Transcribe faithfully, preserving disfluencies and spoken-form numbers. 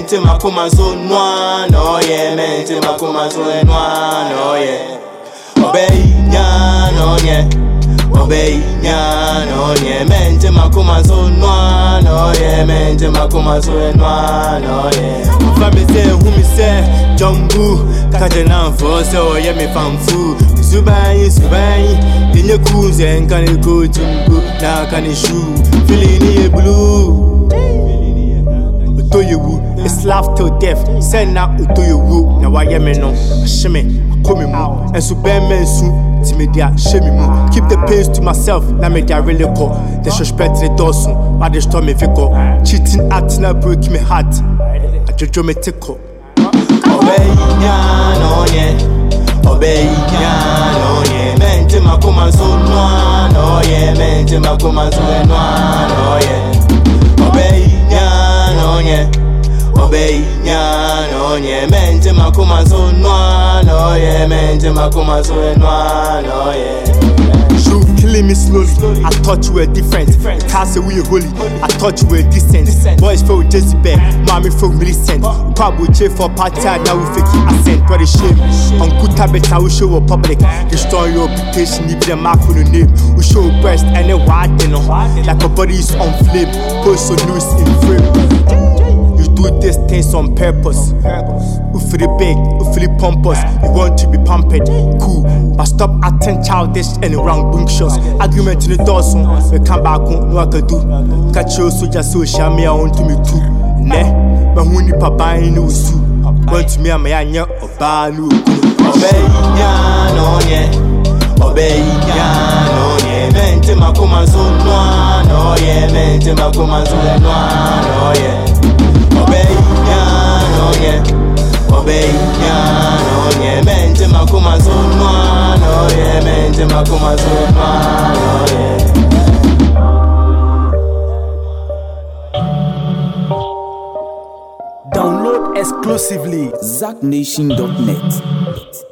mente makoma so noa no ye mente makoma so noa no ye obey nya no ye obey nya no ye mente makoma so noa no ye mente makoma so noa no ye family say who me say jumbu kajana for so ye me famfu Subai, Subai, in your cruise and can you go to now can you shoe feeling blue? To you, it's laugh till death. Send out to you. Now I am no shimmy, coming more and superman soon. Timedia, shimmy more. Keep the pace to myself. Now me that really call. The suspect the Dawson, but the stormy vehicle. Cheating at now break me heart. I just draw me tickle. Obey, no, yeah. Obey, no, yeah, mente makoma so noa, no, yeah, mente makoma so noa, no, yeah. Obey, no, yeah. Obey, no, yeah, mente makoma so noa, no, yeah, mente makoma so noa, no, yeah. You killing me slowly. I thought you were different. Can't say we holy. I thought you were decent. Boys feel Jezebel, mommy feel Millicent. Pablo cheer for party, now we fake it. I sent what a shame. On good habits, I will show a public. Destroy your reputation, leave the mark on your name. We show breast and a wide dinner. Like a body is on flame. Post so loose in frame. Do these things on purpose. You feel big, you feel pompous. You want to be pampered, cool. But stop acting childish and wrong bunkshot. Argument in the dozen. We come back on what I do. Catch you so just social media on to me too. Ne, but when you papa in no suit. Want to me a man or banu. Obey, no, yeah. Obey, no, yeah. Mente makoma so noa, no, yeah. Mente makoma so noa, no, yeah. Obey, no, yeah. Obey, no, yeah. Mente makoma so noa, no, yeah. Mente makoma so noa, no, yeah. Download exclusively zack nation dot net.